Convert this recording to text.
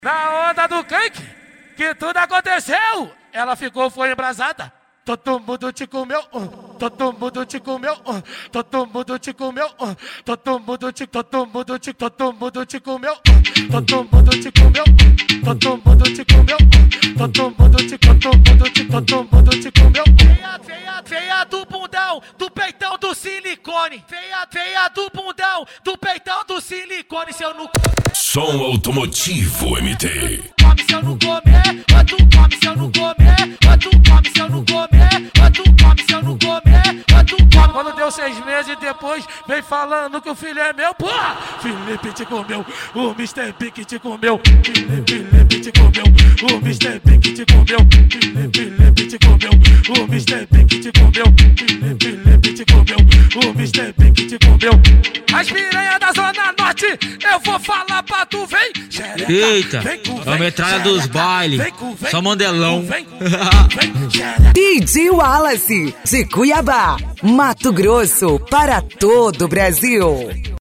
Na onda do cake, que tudo aconteceu, ela foi embrasada. Todo mundo te comeu, todo mundo te comeu, todo mundo te comeu, todo mundo te comeu, todo mundo te comeu, todo mundo te comeu, todo mundo te comeu. Feia do bundão, do peitão do silicone. Feia do bundão, do peitão do silicone. Se eu não Som Automotivo MT. come, se eu não comer, tu come, se eu não comer, tu come, se eu não comer, tu come, se eu não comer, tu come. Quando deu 6 meses depois, vem falando que o filho é meu, porra! Felipe te comeu, o Mr. Pink te comeu, Felipe te comeu, o Mr. Pink te comeu, Felipe te comeu, o Mr. Pink te comeu, Felipe te comeu, o Mr. Pink te comeu. As piranhas da Zona Norte, eu vou falar pra tu, vem! Xereca, Eita, é a metralha dos bailes, só mandelão. DJ Wallace, de Cuiabá, Mato Grosso, para todo o Brasil.